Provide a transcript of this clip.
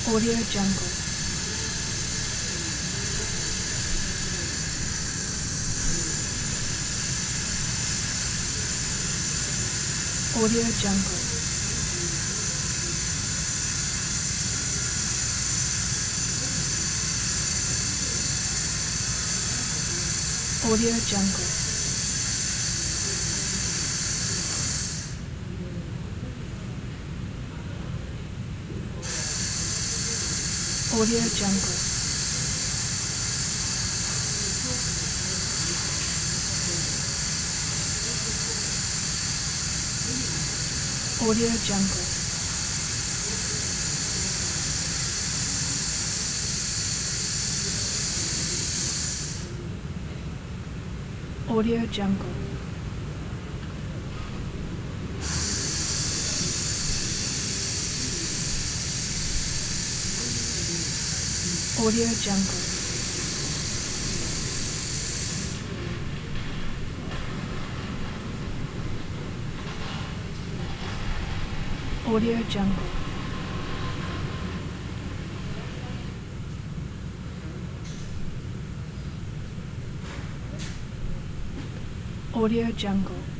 Audio Jungle. Audio Jungle. Audio Jungle. Audio Jungle. Audio Jungle. Audio Jungle. Audio Jungle. Audio Jungle. Audio Jungle.